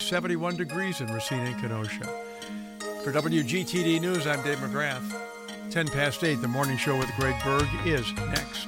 71 degrees in Racine and Kenosha. For WGTD News, I'm Dave McGrath. 10 past 8, the morning show with Greg Berg is next.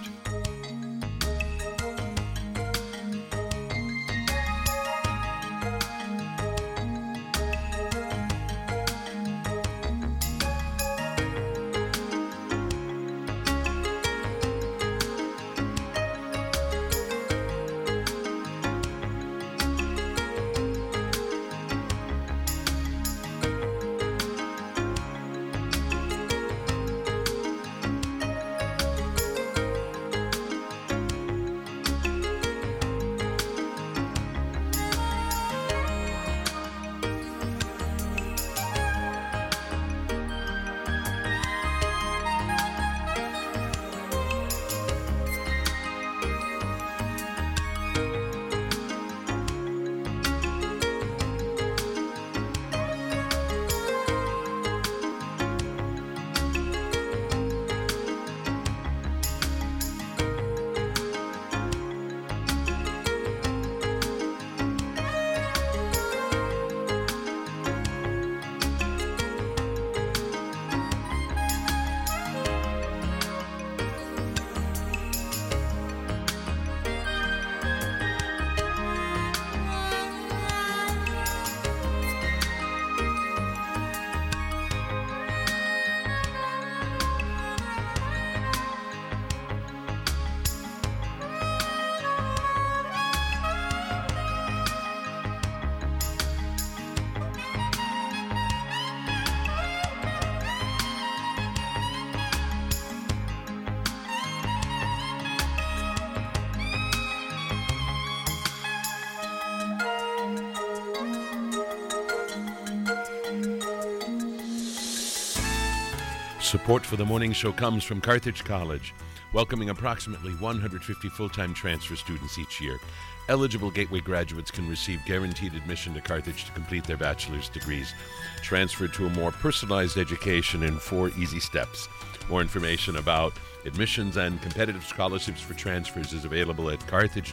Support for the morning show comes from Carthage College, welcoming approximately 150 full-time transfer students each year. Eligible Gateway graduates can receive guaranteed admission to Carthage to complete their bachelor's degrees. Transfer to a more personalized education in 4 easy steps. More information about admissions and competitive scholarships for transfers is available at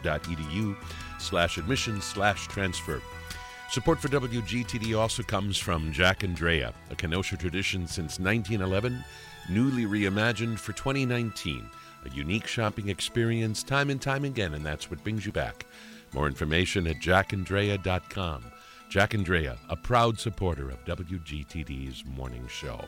carthage.edu/admissions/transfer. Support for WGTD also comes from Jack and Drea, a Kenosha tradition since 1911, newly reimagined for 2019. A unique shopping experience time and time again, and that's what brings you back. More information at jackanddrea.com. Jack and Drea, a proud supporter of WGTD's morning show.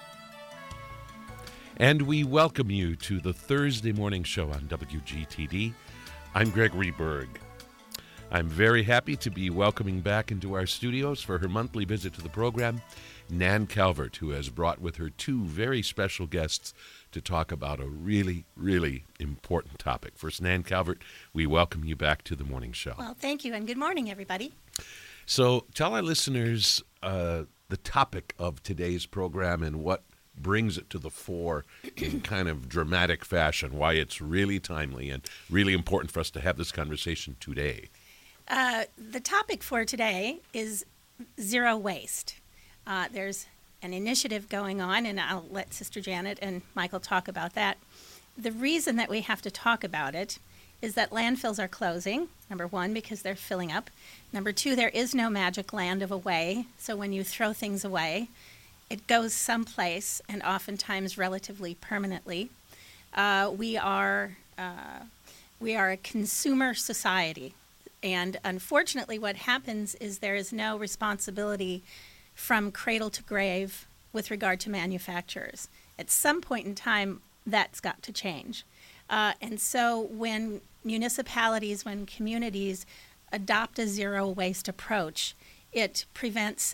And we welcome you to the Thursday morning show on WGTD. I'm Gregory Berg. I'm very happy to be welcoming back into our studios for her monthly visit to the program, Nan Calvert, who has brought with her 2 very special guests to talk about a really, really important topic. First, Nan Calvert, we welcome you back to the morning show. Well, thank you, and good morning, everybody. So tell our listeners the topic of today's program and what brings it to the fore in kind of dramatic fashion, why it's really timely and really important for us to have this conversation today. The topic for today is zero waste. There's an initiative going on, and I'll let Sister Janet and Michael talk about that. The reason that we have to talk about it is that landfills are closing, number 1, because they're filling up. Number 2, there is no magic land of away, so when you throw things away, it goes someplace, and oftentimes relatively permanently. We are a consumer society. And unfortunately, what happens is there is no responsibility from cradle to grave with regard to manufacturers. At some point in time, that's got to change. And so when municipalities, when communities adopt a zero waste approach, it prevents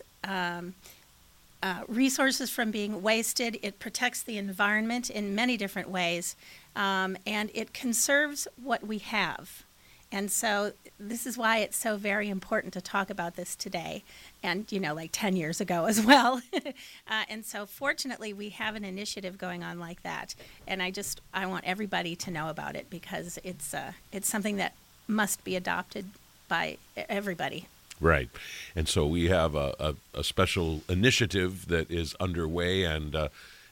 resources from being wasted, it protects the environment in many different ways, and it conserves what we have. And so this is why it's so very important to talk about this today and, like 10 years ago as well. And so fortunately, we have an initiative going on like that. And I want everybody to know about it because it's something that must be adopted by everybody. Right. And so we have a special initiative that is underway and a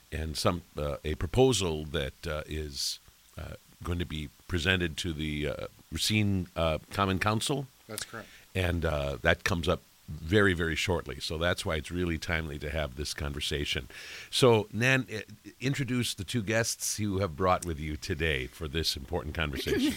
proposal that is going to be presented to the Racine Common Council. That's correct. And that comes up very, very shortly. So that's why it's really timely to have this conversation. So, Nan, introduce the two guests you have brought with you today for this important conversation.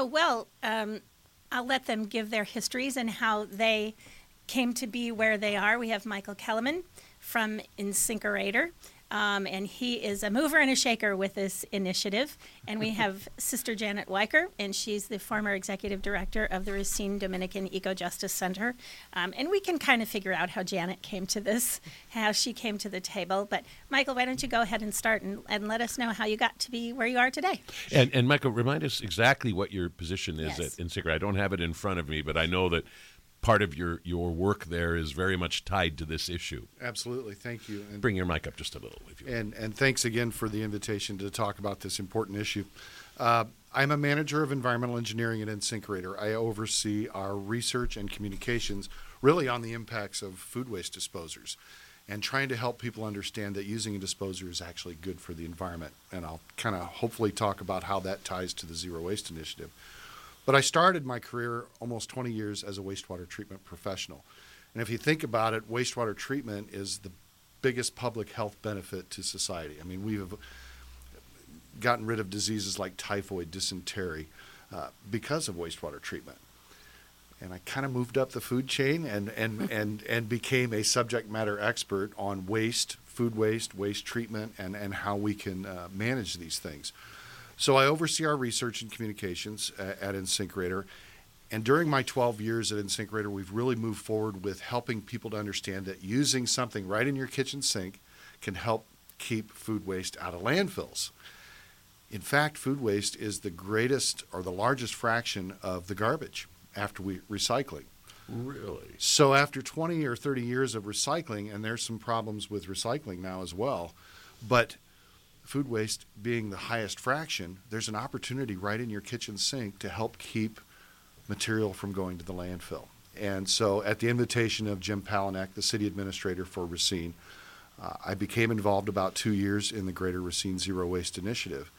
I'll let them give their histories and how they came to be where they are. We have Michael Kellerman from InSinkErator. And he is a mover and a shaker with this initiative. And we have Sister Janet Weicker, and she's the former executive director of the Racine Dominican Eco-Justice Center. And we can kind of figure out how Janet came to this, how she came to the table. But Michael, why don't you go ahead and start and let us know how you got to be where you are today. And Michael, remind us exactly what your position is Yes. at InSinkErator. I don't have it in front of me, but I know that part of your work there is very much tied to this issue. Absolutely. Thank you. And, Bring your mic up just a little, if you will. and thanks again for the invitation to talk about this important issue. I'm a manager of environmental engineering at InSinkErator. I oversee our research and communications really on the impacts of food waste disposers and trying to help people understand that using a disposer is actually good for the environment. And I'll kind of hopefully talk about how that ties to the Zero Waste Initiative. But I started my career almost 20 years as a wastewater treatment professional. And if you think about it, wastewater treatment is the biggest public health benefit to society. I mean, we've gotten rid of diseases like typhoid, dysentery, because of wastewater treatment. And I kind of moved up the food chain and became a subject matter expert on waste, food waste, waste treatment, and how we can manage these things. So I oversee our research and communications at InSinkErator. And during my 12 years at InSinkErator, we've really moved forward with helping people to understand that using something right in your kitchen sink can help keep food waste out of landfills. In fact, food waste is the greatest or the largest fraction of the garbage after recycling. Really? So after 20 or 30 years of recycling, and there's some problems with recycling now as well, but food waste being the highest fraction, there's an opportunity right in your kitchen sink to help keep material from going to the landfill. And so at the invitation of Jim Palanek, the city administrator for Racine, I became involved about 2 years in the Greater Racine Zero Waste Initiative.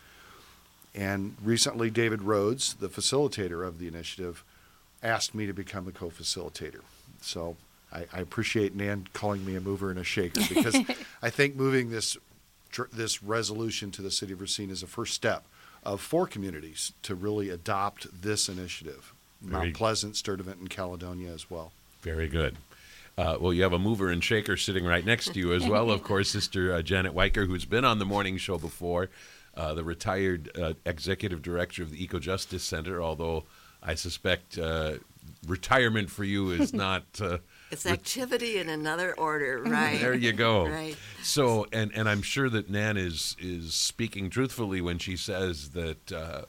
And recently David Rhodes, the facilitator of the initiative, asked me to become a co-facilitator. So I appreciate Nan calling me a mover and a shaker because I think moving this resolution to the city of Racine is a first step of 4 communities to really adopt this initiative. Mount Pleasant, Sturtevant, and Caledonia as well. Very good. Well, you have a mover and shaker sitting right next to you as well, of course, Sister Janet Weicker, who's been on the morning show before, the retired executive director of the Eco-Justice Center, although I suspect retirement for you is not... It's activity in another order, right? There you go. Right. So, and I'm sure that Nan is speaking truthfully when she says that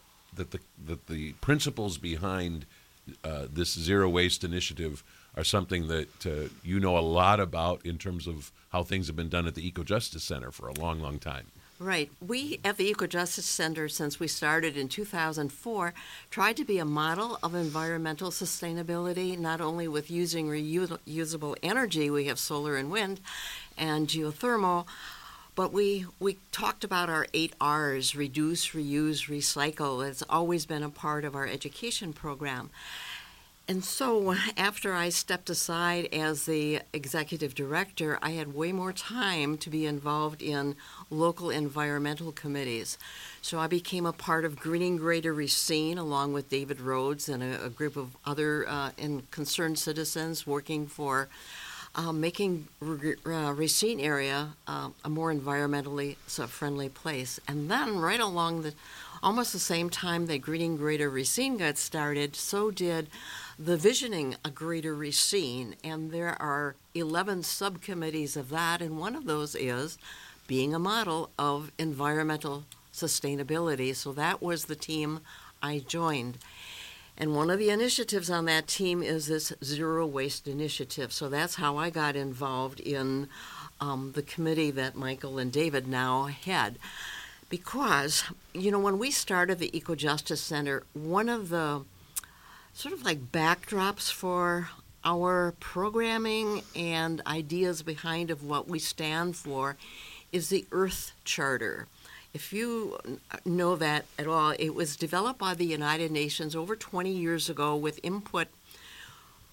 the principles behind this zero waste initiative are something that you know a lot about in terms of how things have been done at the Eco-Justice Center for a long, long time. Right. We at the Eco-Justice Center, since we started in 2004, tried to be a model of environmental sustainability, not only with using reusable energy, we have solar and wind, and geothermal, but we talked about our 8 R's, reduce, reuse, recycle. It's always been a part of our education program. And so after I stepped aside as the executive director, I had way more time to be involved in local environmental committees. So I became a part of Greening Greater Racine along with David Rhodes and a group of other concerned citizens working for making Racine area a more environmentally friendly place. And then right along almost the same time that Greening Greater Racine got started, so did the Visioning a Greater Racine, and there are 11 subcommittees of that, and one of those is being a model of environmental sustainability. So that was the team I joined. And one of the initiatives on that team is this Zero Waste Initiative. So that's how I got involved in the committee that Michael and David now head. Because, when we started the Eco-Justice Center, one of the sort of like backdrops for our programming and ideas behind of what we stand for is the Earth Charter. If you know that at all, it was developed by the United Nations over 20 years ago with input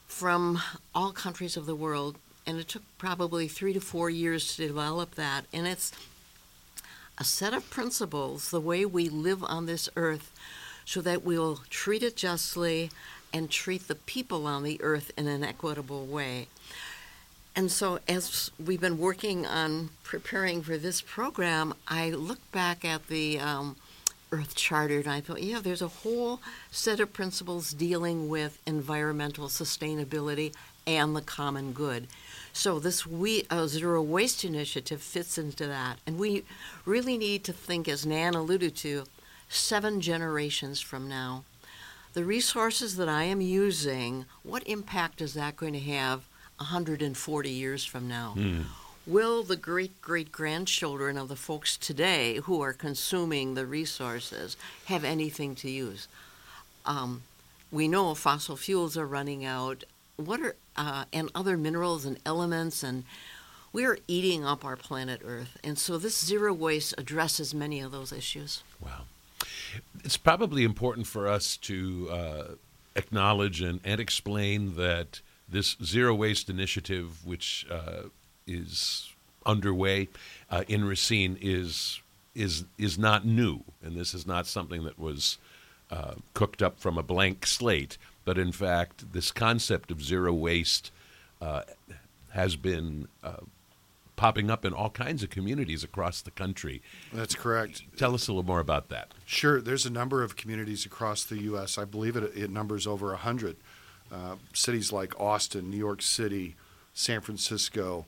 from all countries of the world, and it took probably 3 to 4 years to develop that. And it's a set of principles, the way we live on this earth, so that we'll treat it justly and treat the people on the earth in an equitable way. And so as we've been working on preparing for this program, I looked back at the Earth Charter and I thought, yeah, there's a whole set of principles dealing with environmental sustainability and the common good. So this Zero Waste Initiative fits into that. And we really need to think, as Nan alluded to, 7 generations from now. The resources that I am using, what impact is that going to have 140 years from now? Will the great-great-grandchildren of the folks today who are consuming the resources have anything to use? We know fossil fuels are running out. What are and other minerals and elements, and we are eating up our planet Earth. And so this zero waste addresses many of those issues. Wow. It's probably important for us to acknowledge and explain that this Zero Waste Initiative, which is underway in Racine, is not new, and this is not something that was cooked up from a blank slate. But in fact, this concept of zero waste has been popping up in all kinds of communities across the country. That's correct. Tell us a little more about that. Sure. There's a number of communities across the U.S. I believe it numbers over 100. Cities like Austin, New York City, San Francisco,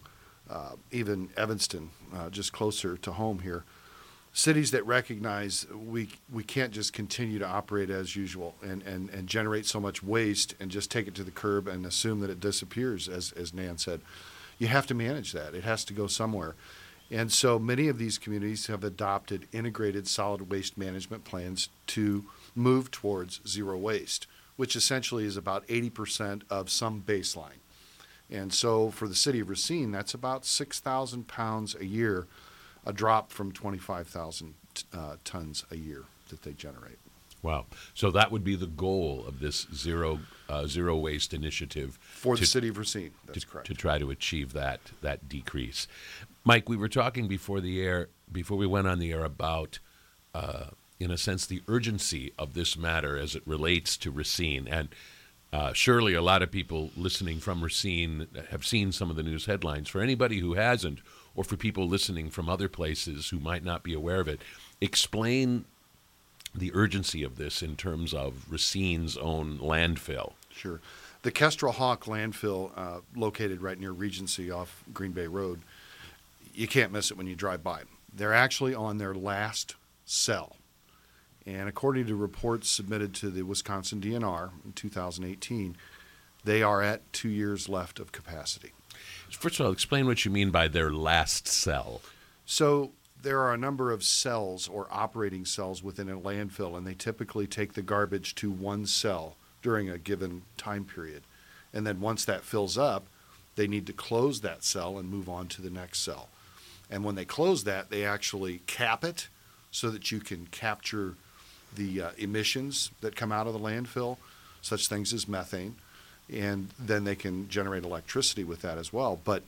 even Evanston, just closer to home here. Cities that recognize we can't just continue to operate as usual and generate so much waste and just take it to the curb and assume that it disappears, as Nan said. You have to manage that. It has to go somewhere. And so many of these communities have adopted integrated solid waste management plans to move towards zero waste, which essentially is about 80% of some baseline. And so for the city of Racine, that's about 6,000 pounds a year, a drop from 25,000 tons a year that they generate. Wow. So that would be the goal of this zero waste initiative. For the city of Racine, that's correct. To try to achieve that decrease. Mike, we were talking before we went on the air about, in a sense, the urgency of this matter as it relates to Racine. And surely a lot of people listening from Racine have seen some of the news headlines. For anybody who hasn't, or for people listening from other places who might not be aware of it, explain the urgency of this in terms of Racine's own landfill. Sure. The Kestrel Hawk landfill, located right near Regency off Green Bay Road, you can't miss it when you drive by. They're actually on their last cell. And according to reports submitted to the Wisconsin DNR in 2018, they are at 2 years left of capacity. First of all, explain what you mean by their last cell. So there are a number of cells or operating cells within a landfill, and they typically take the garbage to one cell during a given time period. And then once that fills up, they need to close that cell and move on to the next cell. And when they close that, they actually cap it so that you can capture the emissions that come out of the landfill, such things as methane, and then they can generate electricity with that as well. But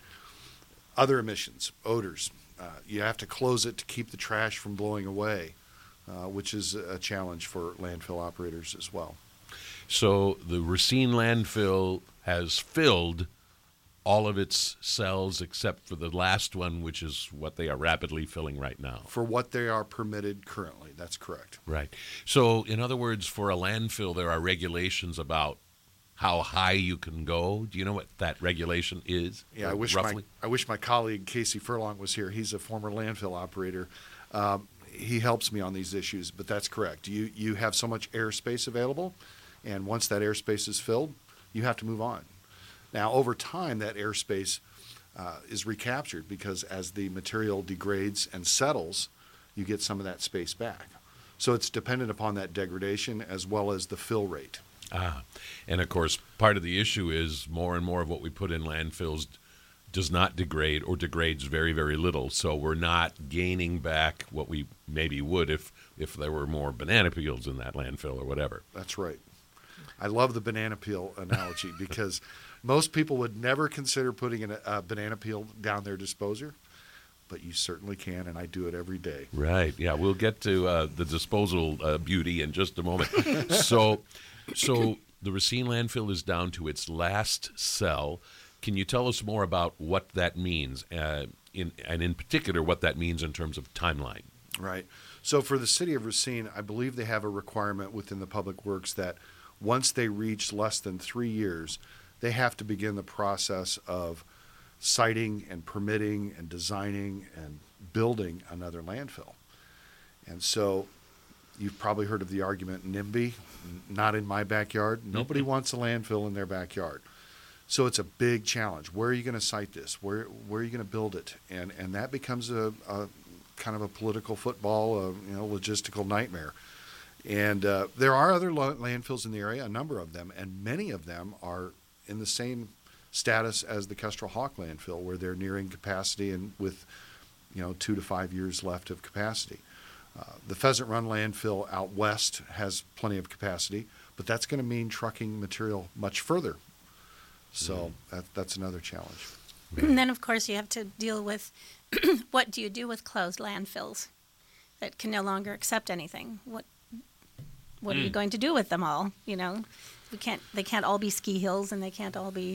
other emissions, odors, you have to close it to keep the trash from blowing away, which is a challenge for landfill operators as well. So the Racine landfill has filled all of its cells except for the last one, which is what they are rapidly filling right now. For what they are permitted currently, that's correct. Right. So in other words, for a landfill, there are regulations about how high you can go. Do you know what that regulation is? Yeah, I wish my colleague Casey Furlong was here. He's a former landfill operator. He helps me on these issues, but that's correct. You have so much airspace available, and once that airspace is filled, you have to move on. Now, over time, that airspace is recaptured because as the material degrades and settles, you get some of that space back. So it's dependent upon that degradation as well as the fill rate. And of course, part of the issue is more and more of what we put in landfills does not degrade or degrades very, very little. So we're not gaining back what we maybe would if there were more banana peels in that landfill or whatever. That's right. I love the banana peel analogy because most people would never consider putting a banana peel down their disposer, but you certainly can, and I do it every day. Right. Yeah, we'll get to the disposal beauty in just a moment. So the Racine landfill is down to its last cell. Can you tell us more about what that means, and in particular what that means in terms of timeline? Right. So for the city of Racine, I believe they have a requirement within the Public Works that once they reach less than 3 years, they have to begin the process of siting and permitting and designing and building another landfill. And so you've probably heard of the argument, NIMBY, not in my backyard. Nobody wants a landfill in their backyard. So it's a big challenge. Where are you going to site this? Where are you going to build it? And that becomes a kind of a political football, logistical nightmare. And there are other landfills in the area, a number of them, and many of them are in the same status as the Kestrel Hawk landfill, where they're nearing capacity and with 2 to 5 years left of capacity. The Pheasant Run landfill out west has plenty of capacity, but that's going to mean trucking material much further. So that's another challenge. And then, of course, you have to deal with what do you do with closed landfills that can no longer accept anything? What are you going to do with them all? They can't all be ski hills, and they can't all be,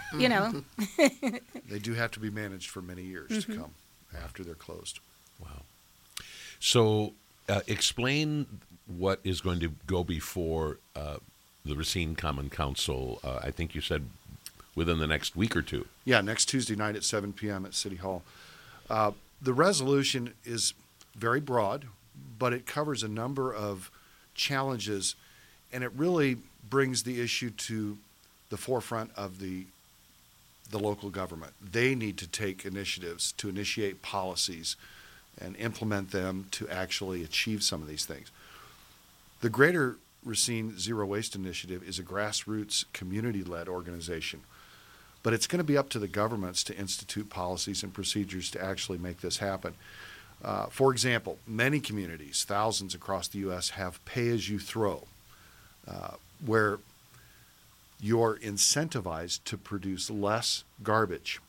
They do have to be managed for many years to come after they're closed. Wow. So explain what is going to go before the Racine Common Council, I think you said within the next week or two. Yeah, next Tuesday night at 7 p.m. at City Hall. The resolution is very broad, but it covers a number of challenges, and it really brings the issue to the forefront of the local government. They need to take initiatives to initiate policies and implement them to actually achieve some of these things. The Greater Racine Zero Waste Initiative is a grassroots, community-led organization, but it's going to be up to the governments to institute policies and procedures to actually make this happen. For example, many communities, thousands across the U.S., have pay-as-you-throw, where you're incentivized to produce less garbage.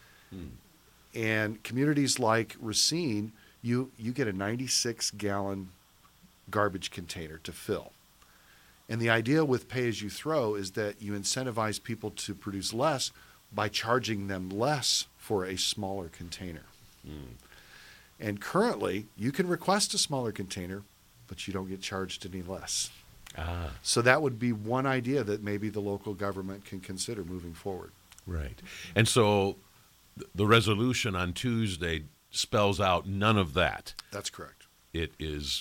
And communities like Racine, you get a 96-gallon garbage container to fill. And the idea with pay-as-you-throw is that you incentivize people to produce less by charging them less for a smaller container. And currently, you can request a smaller container, but you don't get charged any less. So that would be one idea that maybe the local government can consider moving forward. Right. And so the resolution on Tuesday spells out none of that. That's correct. It is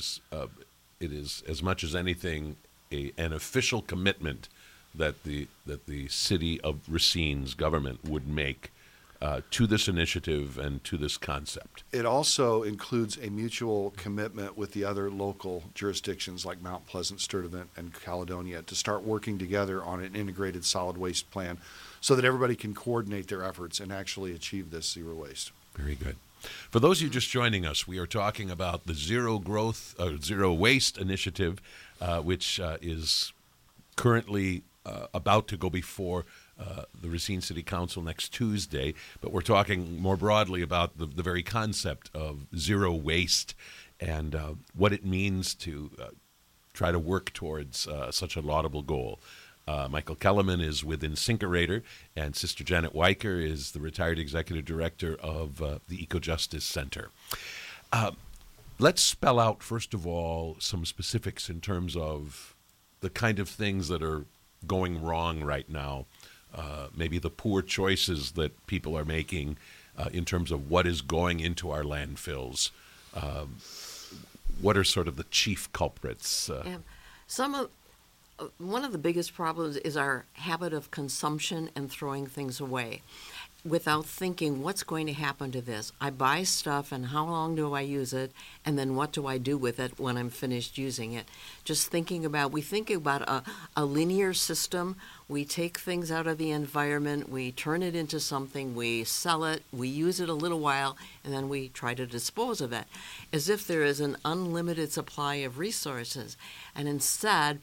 as much as anything an official commitment that the city of Racine's government would make to this initiative and to this concept. It also includes a mutual commitment with the other local jurisdictions like Mount Pleasant, Sturtevant, and Caledonia to start working together on an integrated solid waste plan so that everybody can coordinate their efforts and actually achieve this zero waste. Very good. For those of you just joining us, we are talking about the Zero Waste Initiative, which is currently about to go before the Racine City Council next Tuesday, but we're talking more broadly about the very concept of zero waste and what it means to try to work towards such a laudable goal. Michael Kellerman is with InSinkErator, and Sister Janet Weicker is the retired executive director of the Eco-Justice Center. Let's spell out, first of all, some specifics in terms of the kind of things that are going wrong right now. Maybe the poor choices that people are making in terms of what is going into our landfills. What are sort of the chief culprits? One of the biggest problems is our habit of consumption and throwing things away without thinking what's going to happen to this. I buy stuff and how long do I use it, and then what do I do with it when I'm finished using it? Just we think about a linear system. We take things out of the environment, we turn it into something, we sell it, we use it a little while, and then we try to dispose of it, as if there is an unlimited supply of resources. And instead,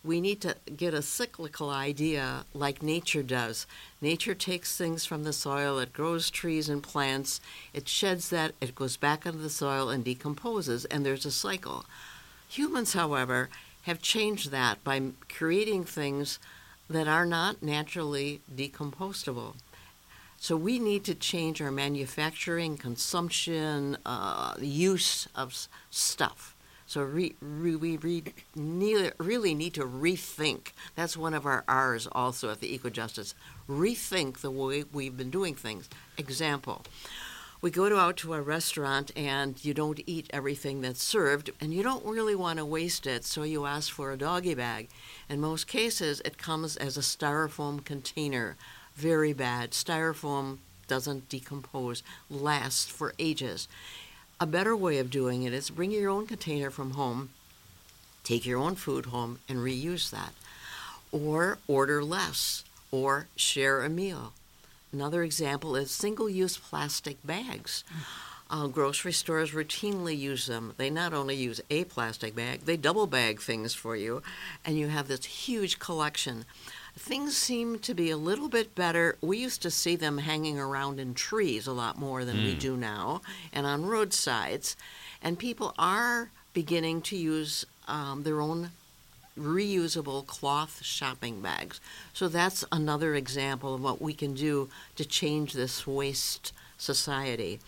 we need to get a cyclical idea like nature does. Nature takes things from the soil, it grows trees and plants, it sheds that, it goes back into the soil and decomposes, and there's a cycle. Humans, however, have changed that by creating things that are not naturally decompostable. So we need to change our manufacturing, consumption, use of stuff. So we really need to rethink. That's one of our R's also at the EcoJustice. Rethink the way we've been doing things. Example, we go out to a restaurant and you don't eat everything that's served and you don't really want to waste it, so you ask for a doggy bag. In most cases, it comes as a styrofoam container. Very bad. Styrofoam doesn't decompose, lasts for ages. A better way of doing it is bring your own container from home, take your own food home, and reuse that. Or order less, or share a meal. Another example is single-use plastic bags. Grocery stores routinely use them. They not only use a plastic bag, they double bag things for you, and you have this huge collection. Things seem to be a little bit better. We used to see them hanging around in trees a lot more than we do now, and on roadsides. And people are beginning to use their own reusable cloth shopping bags. So that's another example of what we can do to change this waste society.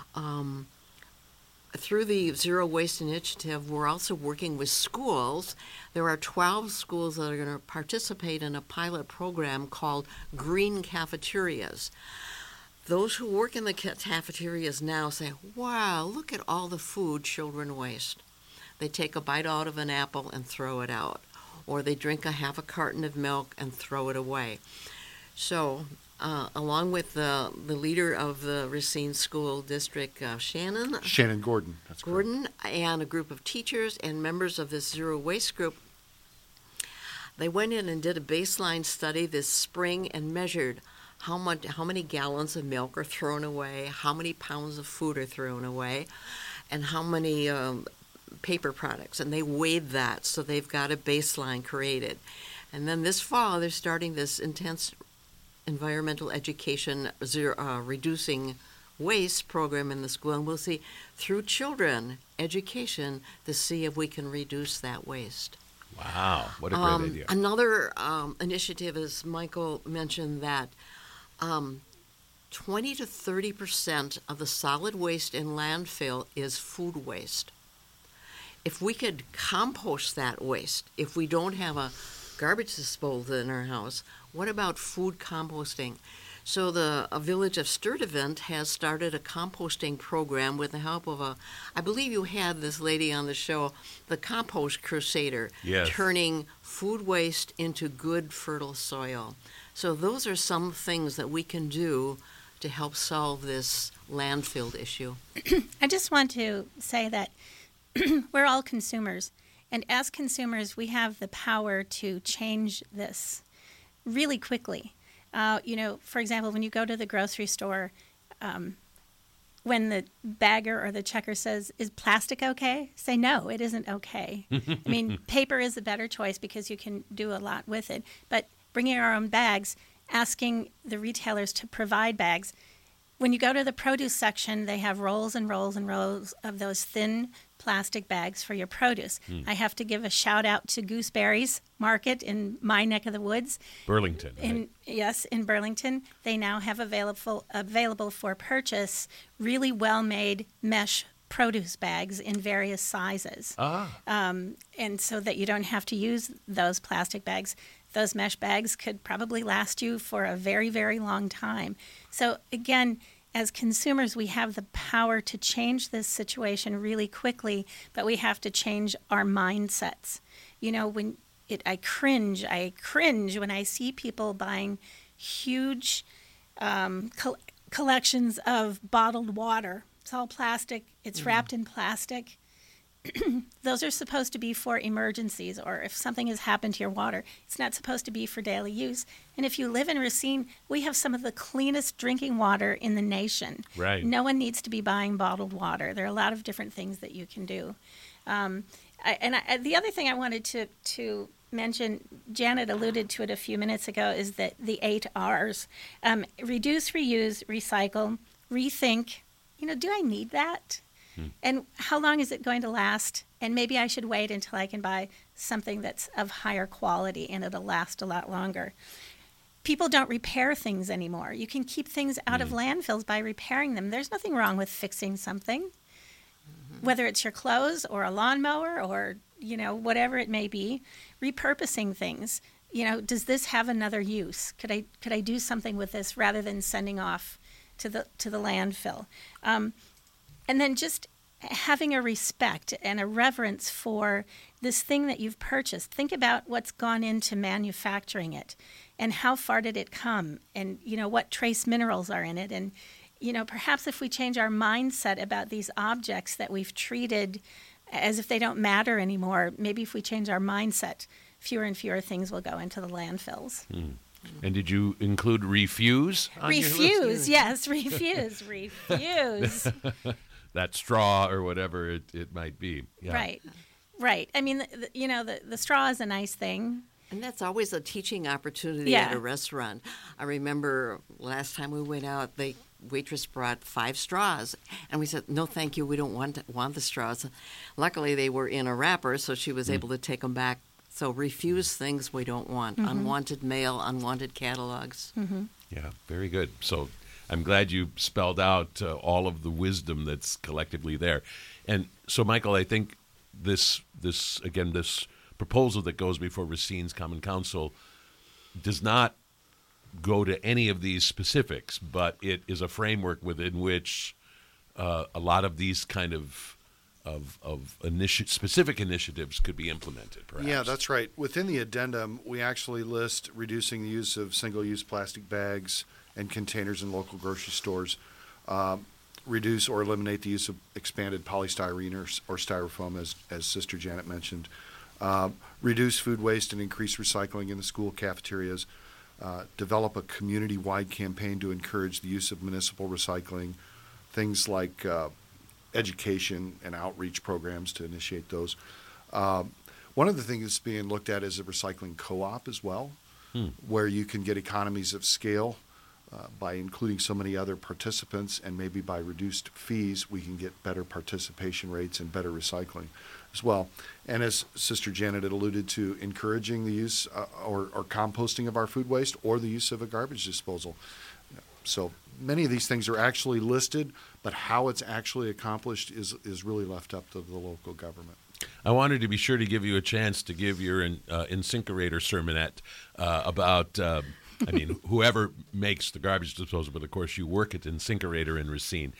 Through the Zero Waste Initiative, we're also working with schools. There are 12 schools that are going to participate in a pilot program called Green Cafeterias. Those who work in the cafeterias now say, wow, look at all the food children waste. They take a bite out of an apple and throw it out, or they drink half a carton of milk and throw it away. So along with the leader of the Racine School District, Shannon Gordon. That's Gordon, and a group of teachers and members of this Zero Waste group, they went in and did a baseline study this spring and measured how many gallons of milk are thrown away, how many pounds of food are thrown away, and how many paper products. And they weighed that, so they've got a baseline created. And then this fall, they're starting this intense environmental education, reducing waste program in the school, and we'll see through children education to see if we can reduce that waste. Wow, what a great idea. Another initiative, as Michael mentioned, that 20 to 30% of the solid waste in landfill is food waste. If we could compost that waste, if we don't have a garbage disposal in our house, what about food composting? So the village of Sturtevant has started a composting program with the help of I believe you had this lady on the show, the Compost Crusader, yes, turning food waste into good fertile soil. So those are some things that we can do to help solve this landfill issue. I just want to say that we're all consumers, and as consumers, we have the power to change this really quickly. For example, when you go to the grocery store, when the bagger or the checker says, is plastic okay? Say, no, it isn't okay. I mean, paper is a better choice because you can do a lot with it. But bringing our own bags, asking the retailers to provide bags. When you go to the produce section, they have rolls and rolls and rolls of those thin plastic bags for your produce. I have to give a shout out to Gooseberries Market in my neck of the woods. Burlington. Right? Yes, in Burlington. They now have available for purchase really well-made mesh produce bags in various sizes. And so that you don't have to use those plastic bags. Those mesh bags could probably last you for a very, very long time. So again, as consumers, we have the power to change this situation really quickly, but we have to change our mindsets. I cringe when I see people buying huge collections of bottled water. It's all plastic. It's wrapped in plastic. Those are supposed to be for emergencies, or if something has happened to your water. It's not supposed to be for daily use. And if you live in Racine, we have some of the cleanest drinking water in the nation. Right. No one needs to be buying bottled water. There are a lot of different things that you can do. The other thing I wanted to mention, Janet alluded to it a few minutes ago, is that the 8 R's. Reduce, reuse, recycle, rethink. Do I need that? And how long is it going to last? And maybe I should wait until I can buy something that's of higher quality and it'll last a lot longer. People don't repair things anymore. You can keep things out of landfills by repairing them. There's nothing wrong with fixing something, whether it's your clothes or a lawnmower or, whatever it may be. Repurposing things. Does this have another use? Could I do something with this rather than sending off to the landfill? And then just having a respect and a reverence for this thing that you've purchased. Think about what's gone into manufacturing it and how far did it come and, what trace minerals are in it. And, perhaps if we change our mindset about these objects that we've treated as if they don't matter anymore, maybe if we change our mindset, fewer and fewer things will go into the landfills. And did you include refuse on your list? Refuse, yes, refuse. That straw or whatever it might be. Yeah. Right. I mean, the straw is a nice thing. And that's always a teaching opportunity at a restaurant. I remember last time we went out, the waitress brought 5 straws, and we said, "No, thank you, we don't want the straws." Luckily, they were in a wrapper, so she was able to take them back. So refuse things we don't want. Unwanted mail, unwanted catalogs. Yeah, very good. So I'm glad you spelled out all of the wisdom that's collectively there. And so, Michael, I think this proposal that goes before Racine's Common Council does not go to any of these specifics, but it is a framework within which a lot of these kind of specific initiatives could be implemented, perhaps. Yeah, that's right. Within the addendum, we actually list reducing the use of single-use plastic bags and containers in local grocery stores, reduce or eliminate the use of expanded polystyrene or styrofoam, as Sister Janet mentioned, reduce food waste and increase recycling in the school cafeterias, develop a community-wide campaign to encourage the use of municipal recycling, things like education and outreach programs to initiate those. One of the things that's being looked at is a recycling co-op as well, where you can get economies of scale by including so many other participants, and maybe by reduced fees, we can get better participation rates and better recycling as well. And as Sister Janet had alluded to, encouraging the use or composting of our food waste or the use of a garbage disposal. So many of these things are actually listed, but how it's actually accomplished is really left up to the local government. I wanted to be sure to give you a chance to give your incinerator sermonette about, whoever makes the garbage disposal, but of course you work at Incinerator in Racine.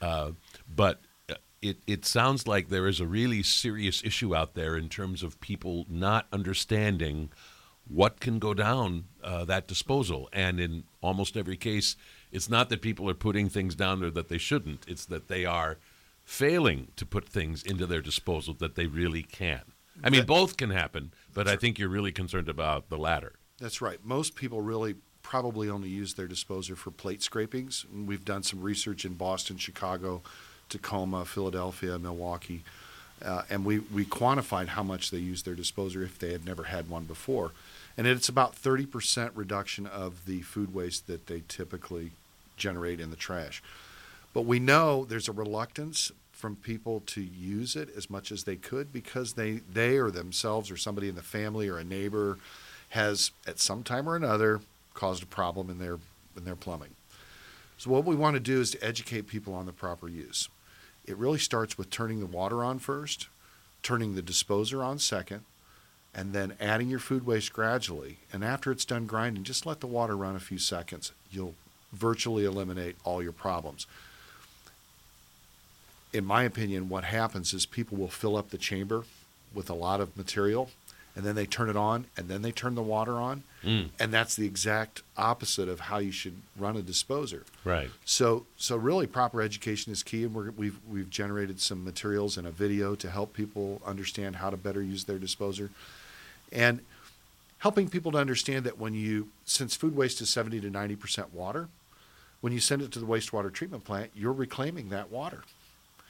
But it sounds like there is a really serious issue out there in terms of people not understanding what can go down that disposal. And in almost every case, it's not that people are putting things down there that they shouldn't. It's that they are failing to put things into their disposal that they really can. I mean, both can happen, but I think you're really concerned about the latter. That's right. Most people really probably only use their disposer for plate scrapings. And we've done some research in Boston, Chicago, Tacoma, Philadelphia, Milwaukee, and we quantified how much they use their disposer if they had never had one before. And it's about 30% reduction of the food waste that they typically generate in the trash. But we know there's a reluctance from people to use it as much as they could because they or themselves or somebody in the family or a neighbor has at some time or another caused a problem in their plumbing. So what we want to do is to educate people on the proper use. It really starts with turning the water on first, turning the disposer on second, and then adding your food waste gradually. And after it's done grinding, just let the water run a few seconds. You'll virtually eliminate all your problems. In my opinion, what happens is people will fill up the chamber with a lot of material, and then they turn it on, and then they turn the water on, and that's the exact opposite of how you should run a disposer. Right. So really, proper education is key, and we've generated some materials and a video to help people understand how to better use their disposer, and helping people to understand that since food waste is 70 to 90% water, when you send it to the wastewater treatment plant, you're reclaiming that water.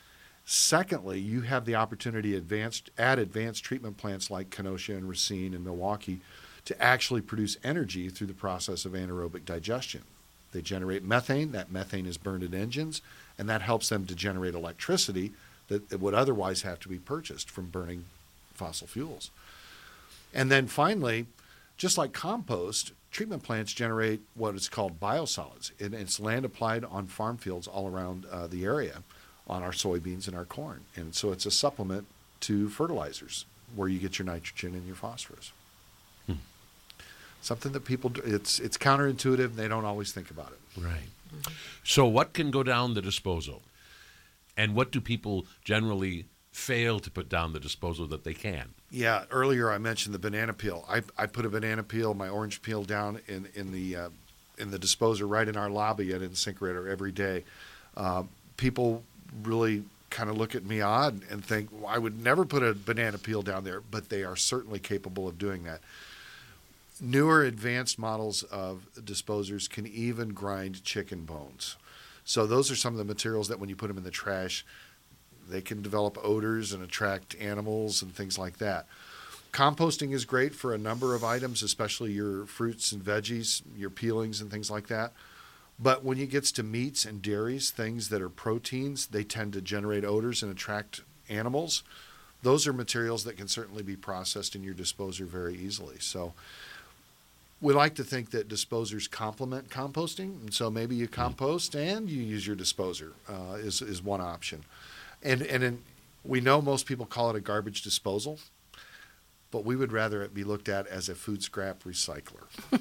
Secondly, you have the opportunity at advanced treatment plants like Kenosha and Racine and Milwaukee to actually produce energy through the process of anaerobic digestion. They generate methane. That methane is burned in engines, and that helps them to generate electricity that would otherwise have to be purchased from burning fossil fuels. And then finally, just like compost, treatment plants generate what is called biosolids. It's land applied on farm fields all around the area on our soybeans and our corn. And so it's a supplement to fertilizers where you get your nitrogen and your phosphorus. Something that people do, it's counterintuitive, and they don't always think about it. Right. So what can go down the disposal? And what do people generally fail to put down the disposal that they can? Yeah, earlier I mentioned the banana peel. I put a banana peel, my orange peel down in the disposer right in our lobby at InSinkErator every day. People really kind of look at me odd and think, well, I would never put a banana peel down there, but they are certainly capable of doing that. Newer advanced models of disposers can even grind chicken bones. So those are some of the materials that when you put them in the trash, they can develop odors and attract animals and things like that. Composting is great for a number of items, especially your fruits and veggies, your peelings and things like that. But when it gets to meats and dairies, things that are proteins, they tend to generate odors and attract animals. Those are materials that can certainly be processed in your disposer very easily. So we like to think that disposers complement composting, and so maybe you compost and you use your disposer is one option. And we know most people call it a garbage disposal, but we would rather it be looked at as a food scrap recycler.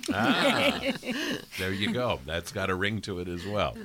There you go. That's got a ring to it as well.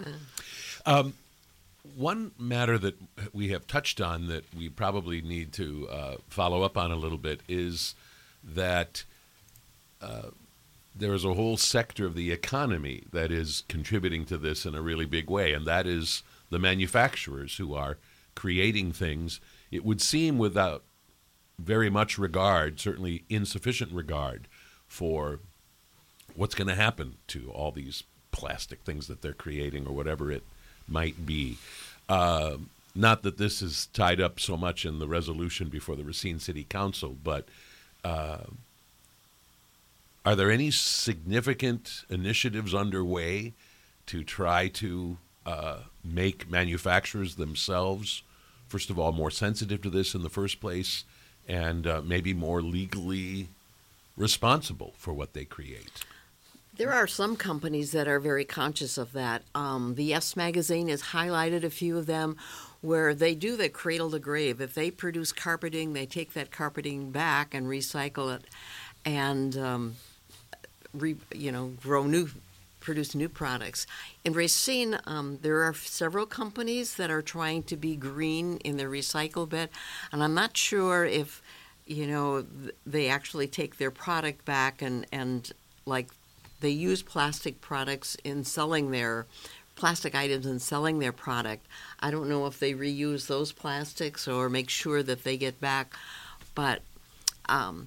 One matter that we have touched on that we probably need to follow up on a little bit is that there is a whole sector of the economy that is contributing to this in a really big way, and that is the manufacturers who are creating things, it would seem without very much regard, certainly insufficient regard, for what's going to happen to all these plastic things that they're creating or whatever it might be. Not that this is tied up so much in the resolution before the Racine City Council, but are there any significant initiatives underway to try to make manufacturers themselves, first of all, more sensitive to this in the first place, and maybe more legally responsible for what they create? There are some companies that are very conscious of that. The Yes magazine has highlighted a few of them where they do the cradle to grave. If they produce carpeting, they take that carpeting back and recycle it and produce new products. In Racine, there are several companies that are trying to be green in their recycle bit, and I'm not sure if they actually take their product back and like they use plastic products in selling their plastic items and selling their product. I don't know if they reuse those plastics or make sure that they get back, but I'm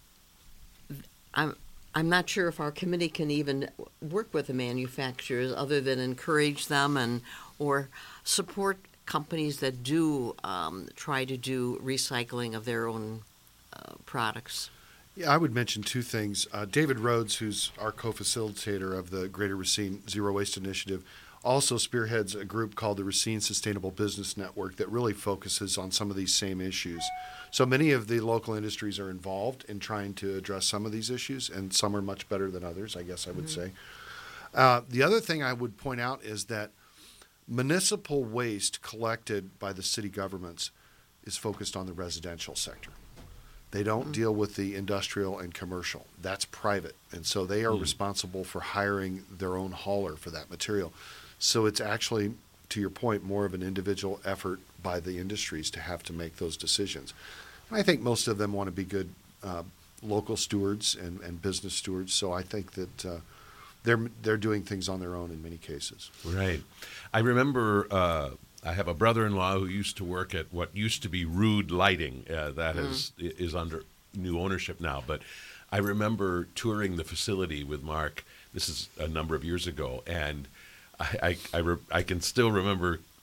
not sure if our committee can even work with the manufacturers other than encourage them or support companies that do try to do recycling of their own products. Yeah, I would mention two things. David Rhodes, who's our co-facilitator of the Greater Racine Zero Waste Initiative, also spearheads a group called the Racine Sustainable Business Network that really focuses on some of these same issues. So many of the local industries are involved in trying to address some of these issues, and some are much better than others, I guess I would say. The other thing I would point out is that municipal waste collected by the city governments is focused on the residential sector. They don't deal with the industrial and commercial. That's private. And so they are responsible for hiring their own hauler for that material. So it's actually, to your point, more of an individual effort by the industries to have to make those decisions. And I think most of them want to be good local stewards and business stewards. So I think that they're doing things on their own in many cases. Right. I remember I have a brother-in-law who used to work at what used to be Rude Lighting. That is under new ownership now. But I remember touring the facility with Mark. This is a number of years ago, and I can still remember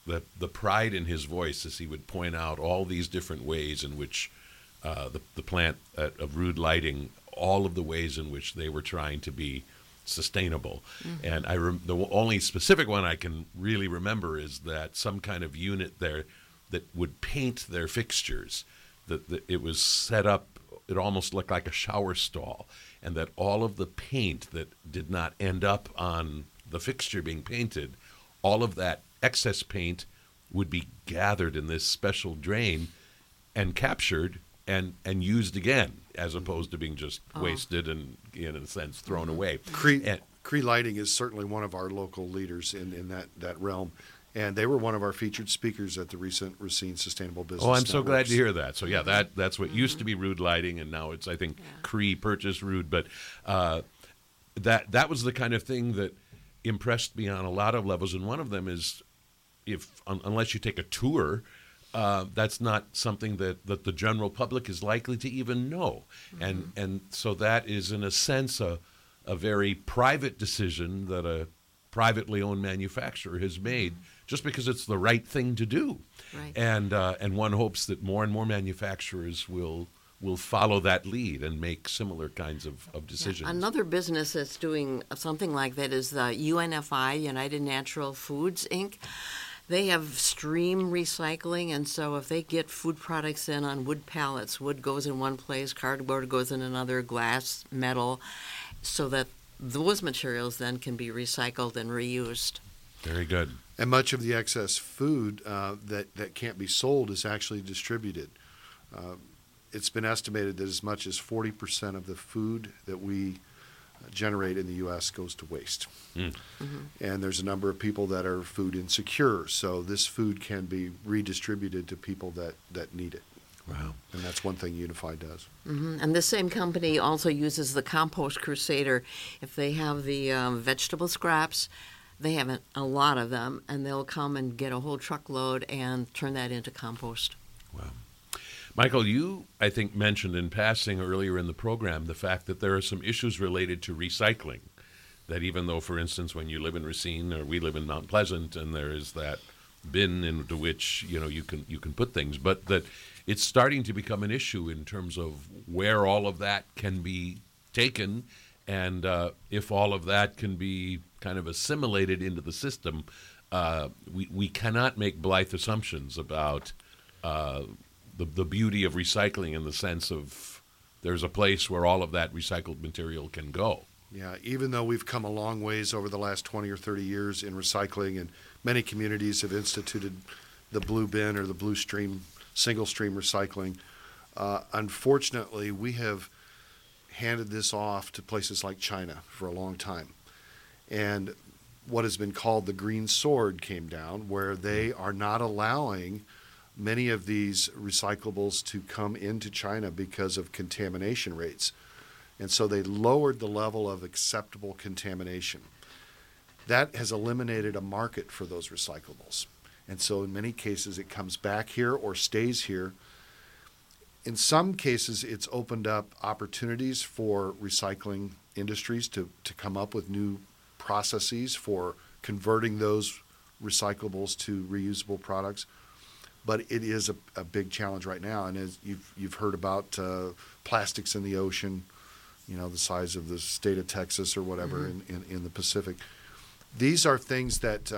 the pride in his voice as he would point out all these different ways in which the plant of Rude Lighting, all of the ways in which they were trying to be sustainable. And the only specific one I can really remember is that some kind of unit there that would paint their fixtures, that it was set up, it almost looked like a shower stall, and that all of the paint that did not end up on the fixture being painted, all of that excess paint would be gathered in this special drain and captured and used again, as opposed to being just wasted and, in a sense, thrown away. Cree Lighting is certainly one of our local leaders in that realm, and they were one of our featured speakers at the recent Racine Sustainable Business Oh, I'm so glad Networks. to hear that. So, yeah, that's what used to be Rude Lighting, and now it's, I think, Cree purchased Rude. But that was the kind of thing that impressed me on a lot of levels, and one of them is, unless you take a tour, that's not something that the general public is likely to even know. And so that is, in a sense, a very private decision that a privately owned manufacturer has made just because it's the right thing to do. Right. And one hopes that more and more manufacturers will follow that lead and make similar kinds of decisions. Another business that's doing something like that is the UNFI, United Natural Foods, Inc. They have stream recycling, and so if they get food products in on wood pallets, wood goes in one place, cardboard goes in another, glass, metal, so that those materials then can be recycled and reused. Very good. And much of the excess food that can't be sold is actually distributed. It's been estimated that as much as 40% of the food that we generate in the U.S. goes to waste. And there's a number of people that are food insecure, so this food can be redistributed to people that need it. Wow. And that's one thing Unify does. And this same company also uses the Compost Crusader. If they have the vegetable scraps, they have a lot of them, and they'll come and get a whole truckload and turn that into compost. Wow. Michael, you, I think, mentioned in passing earlier in the program the fact that there are some issues related to recycling. That even though, for instance, when you live in Racine or we live in Mount Pleasant, and there is that bin into which you can put things, but that it's starting to become an issue in terms of where all of that can be taken, and if all of that can be kind of assimilated into the system. We cannot make blithe assumptions about the beauty of recycling in the sense of there's a place where all of that recycled material can go. Yeah, even though we've come a long ways over the last 20 or 30 years in recycling, and many communities have instituted the blue bin or the blue stream, single stream recycling, unfortunately, we have handed this off to places like China for a long time. And what has been called the green sword came down, where they are not allowing many of these recyclables to come into China because of contamination rates. And so they lowered the level of acceptable contamination. That has eliminated a market for those recyclables. And so in many cases it comes back here or stays here. In some cases it's opened up opportunities for recycling industries to come up with new processes for converting those recyclables to reusable products. But it is a big challenge right now. And as you've heard about plastics in the ocean, the size of the state of Texas or whatever in the Pacific. These are things that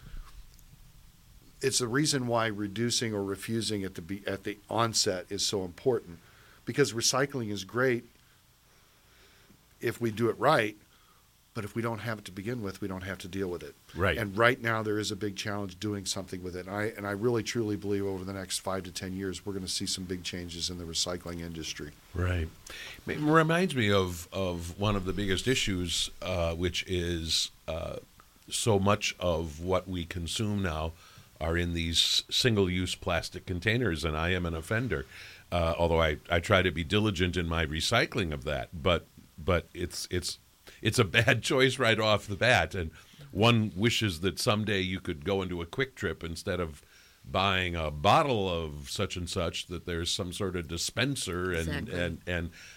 it's the reason why reducing or refusing at the onset is so important, because recycling is great if we do it right, but if we don't have it to begin with, we don't have to deal with it. Right. And right now there is a big challenge doing something with it. And I really truly believe over the next 5 to 10 years we're going to see some big changes in the recycling industry. Right. It reminds me of one of the biggest issues, which is so much of what we consume now are in these single-use plastic containers, and I am an offender, although I try to be diligent in my recycling of that. But it's a bad choice right off the bat, and one wishes that someday you could go into a Quick Trip instead of buying a bottle of such and such, that there's some sort of dispenser, and Exactly. and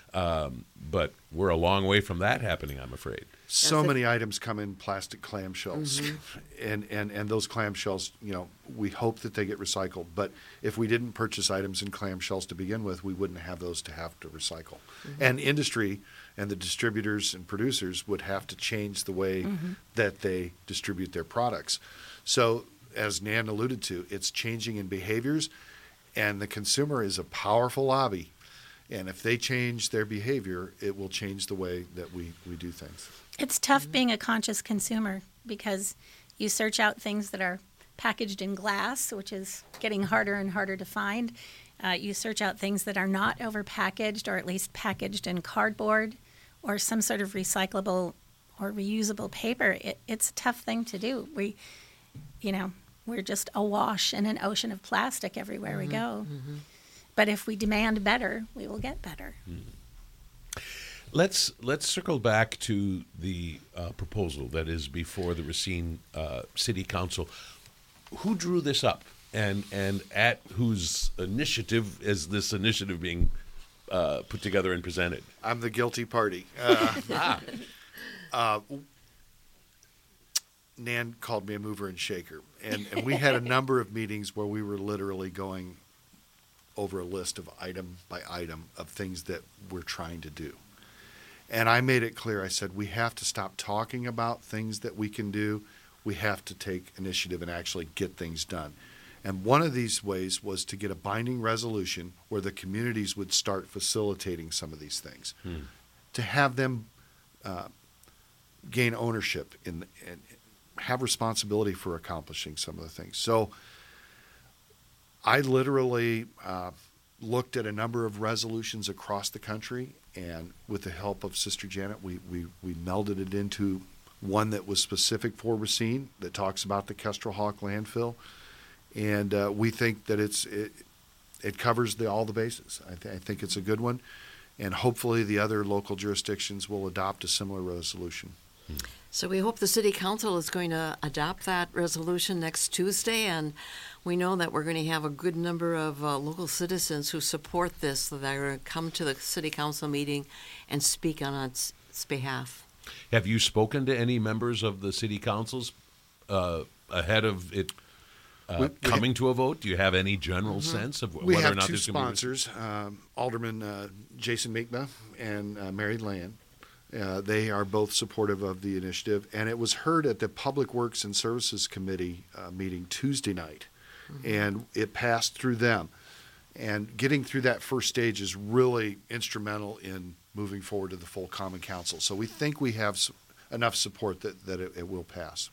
But we're a long way from that happening, I'm afraid. So many items come in plastic clamshells, and those clamshells, we hope that they get recycled. But if we didn't purchase items in clamshells to begin with, we wouldn't have those to have to recycle. And industry and the distributors and producers would have to change the way that they distribute their products. So, as Nan alluded to, it's changing in behaviors, and the consumer is a powerful lobby. And if they change their behavior, it will change the way that we do things. It's tough being a conscious consumer because you search out things that are packaged in glass, which is getting harder and harder to find. You search out things that are not overpackaged, or at least packaged in cardboard or some sort of recyclable or reusable paper. It's a tough thing to do. We're just awash in an ocean of plastic everywhere we go. But if we demand better, we will get better. Let's circle back to the proposal that is before the Racine City Council. Who drew this up, and at whose initiative is this initiative being put together and presented? I'm the guilty party. Nan called me a mover and shaker, and we had a number of meetings where we were literally going over a list of item by item of things that we're trying to do. And I made it clear, I said, we have to stop talking about things that we can do. We have to take initiative and actually get things done. And one of these ways was to get a binding resolution where the communities would start facilitating some of these things, to have them gain ownership and have responsibility for accomplishing some of the things. So I literally looked at a number of resolutions across the country, and with the help of Sister Janet, we melded it into one that was specific for Racine that talks about the Kestrel Hawk landfill, and we think that it covers all the bases. I think it's a good one, and hopefully the other local jurisdictions will adopt a similar resolution. So we hope the City Council is going to adopt that resolution next Tuesday, and we know that we're going to have a good number of local citizens who support this, that are going to come to the City Council meeting and speak on its behalf. Have you spoken to any members of the City Councils ahead of it coming to a vote? Do you have any general sense of we whether or have not two there's going to be... sponsors, Alderman Jason Mikma and Mary Land. They are both supportive of the initiative, and it was heard at the Public Works and Services Committee meeting Tuesday night, and it passed through them. And getting through that first stage is really instrumental in moving forward to the full Common Council. So we think we have enough support that it will pass.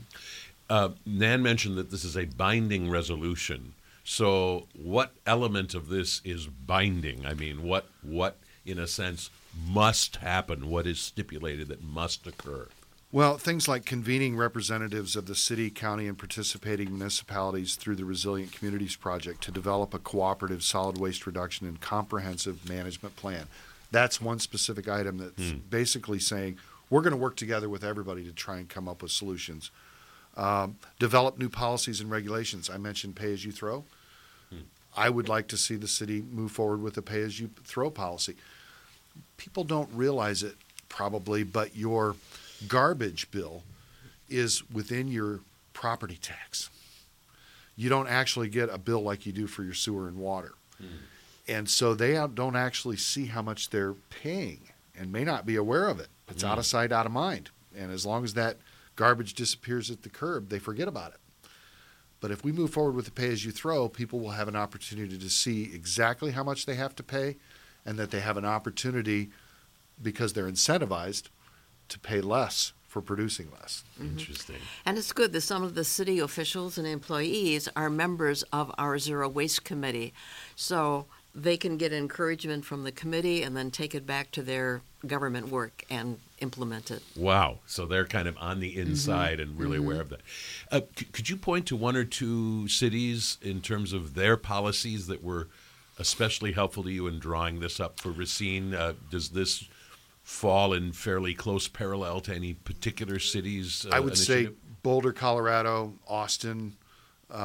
Nan mentioned that this is a binding resolution. So what element of this is binding? I mean, what in a sense, must happen? What is stipulated that must occur? Well, things like convening representatives of the city, county, and participating municipalities through the Resilient Communities Project to develop a cooperative solid waste reduction and comprehensive management plan. That's one specific item that's basically saying we're going to work together with everybody to try and come up with solutions. Develop new policies and regulations. I mentioned pay-as-you-throw. I would like to see the city move forward with a pay-as-you-throw policy. People don't realize it probably, but your garbage bill is within your property tax. You don't actually get a bill like you do for your sewer and water. And so they don't actually see how much they're paying and may not be aware of it. It's out of sight, out of mind. And as long as that garbage disappears at the curb, they forget about it. But if we move forward with the pay-as-you-throw, people will have an opportunity to see exactly how much they have to pay, and that they have an opportunity, because they're incentivized, to pay less for producing less. Interesting. And it's good that some of the city officials and employees are members of our Zero Waste Committee, so they can get encouragement from the committee and then take it back to their government work and implement it. Wow. So they're kind of on the inside and really aware of that. Could you point to one or two cities in terms of their policies that were especially helpful to you in drawing this up for Racine? Does this fall in fairly close parallel to any particular cities? I would initiative? say Boulder, Colorado, Austin.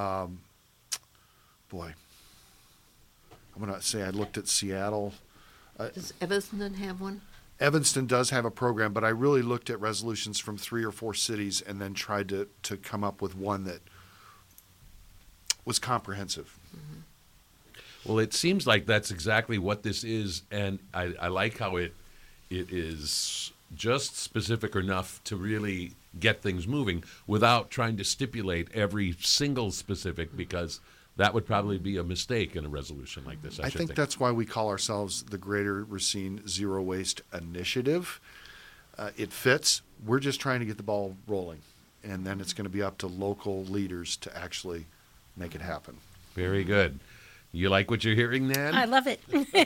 I'm going to say I looked at Seattle. Does Evanston have one? Evanston does have a program, but I really looked at resolutions from 3 or 4 cities and then tried to come up with one that was comprehensive. Well, it seems like that's exactly what this is, and I like how it is just specific enough to really get things moving without trying to stipulate every single specific, because that would probably be a mistake in a resolution like this. I think that's why we call ourselves the Greater Racine Zero Waste Initiative. It fits. We're just trying to get the ball rolling, and then it's going to be up to local leaders to actually make it happen. Very good. You like what you're hearing, Nan? I love it.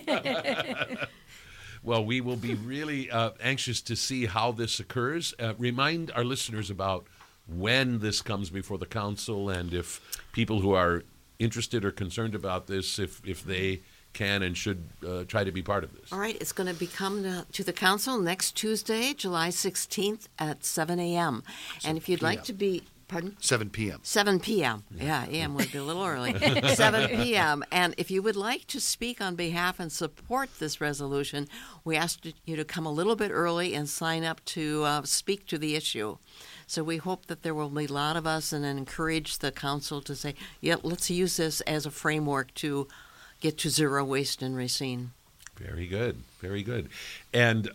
Well, we will be really anxious to see how this occurs. Remind our listeners about when this comes before the council, and if people who are interested or concerned about this, if they can and should try to be part of this. All right, it's going to come to the council next Tuesday, July 16th at 7 a.m. And if you'd like to be, pardon? 7 p.m. 7 p.m. Yeah, a.m. would be a little early. 7 p.m. And if you would like to speak on behalf and support this resolution, we ask you to come a little bit early and sign up to speak to the issue. So we hope that there will be a lot of us, and encourage the council to say, yeah, let's use this as a framework to get to zero waste in Racine. Very good. Very good. And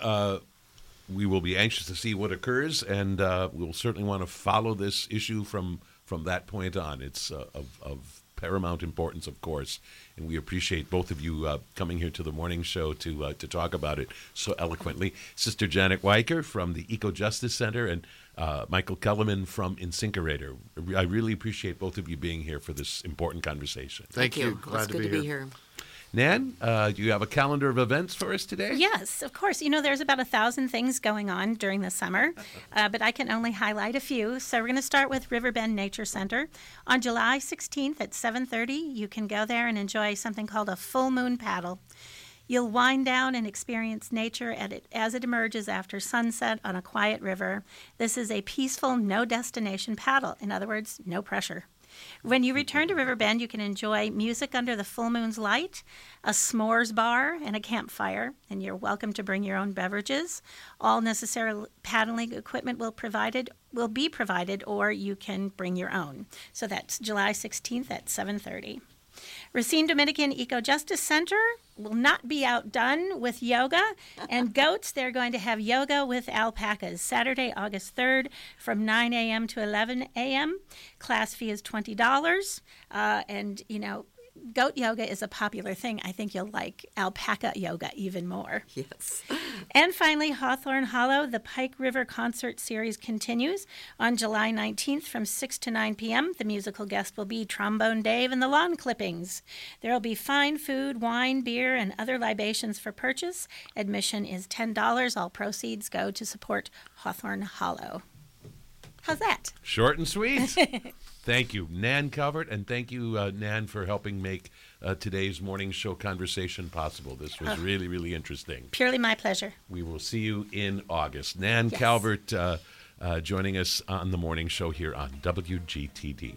we will be anxious to see what occurs, and we'll certainly want to follow this issue from that point on. It's of paramount importance, of course, and we appreciate both of you coming here to the morning show to talk about it so eloquently. Sister Janet Weicker from the Eco Justice Center, and Michael Kellerman from InSinkErator. I really appreciate both of you being here for this important conversation. Thank you. It's Glad good to be here. Nan, do you have a calendar of events for us today? Yes, of course. You know, there's about 1,000 things going on during the summer, but I can only highlight a few. So we're going to start with Riverbend Nature Center. On July 16th at 7:30, you can go there and enjoy something called a full moon paddle. You'll wind down and experience nature as it emerges after sunset on a quiet river. This is a peaceful, no-destination paddle. In other words, no pressure. When you return to Riverbend, you can enjoy music under the full moon's light, a s'mores bar, and a campfire, and you're welcome to bring your own beverages. All necessary paddling equipment will be provided, or you can bring your own. So that's July 16th at 7:30. Racine Dominican Eco Justice Center will not be outdone with yoga and goats. They're going to have yoga with alpacas Saturday, August 3rd from 9 a.m. to 11 a.m. Class fee is $20. And, you know, goat yoga is a popular thing. I think you'll like alpaca yoga even more. Yes. And finally, Hawthorne Hollow, the Pike River Concert Series continues on July 19th from 6 to 9 p.m. The musical guest will be Trombone Dave and the Lawn Clippings. There will be fine food, wine, beer, and other libations for purchase. Admission is $10. All proceeds go to support Hawthorne Hollow. How's that? Short and sweet. Thank you, Nan Calvert, and thank you, Nan, for helping make today's morning show conversation possible. This was really, really interesting. Purely my pleasure. We will see you in August. Nan Calvert joining us on the morning show here on WGTD.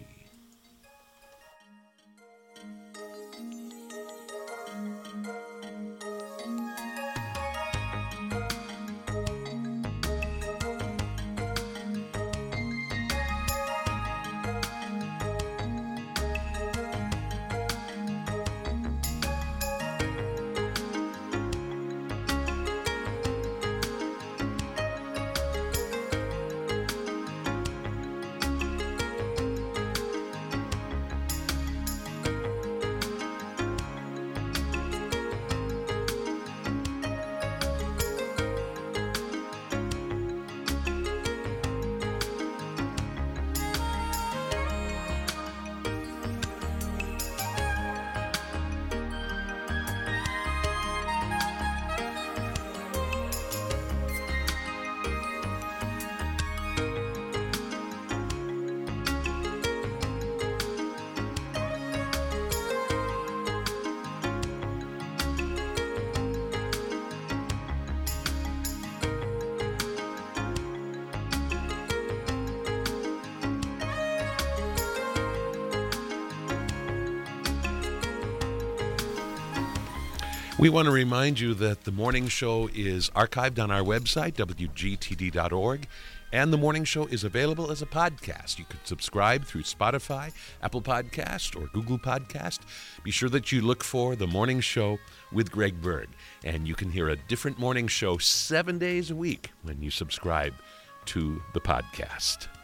We want to remind you that the morning show is archived on our website, wgtd.org, and the morning show is available as a podcast. You can subscribe through Spotify, Apple Podcast, or Google Podcast. Be sure that you look for the morning show with Greg Berg, and you can hear a different morning show 7 days a week when you subscribe to the podcast.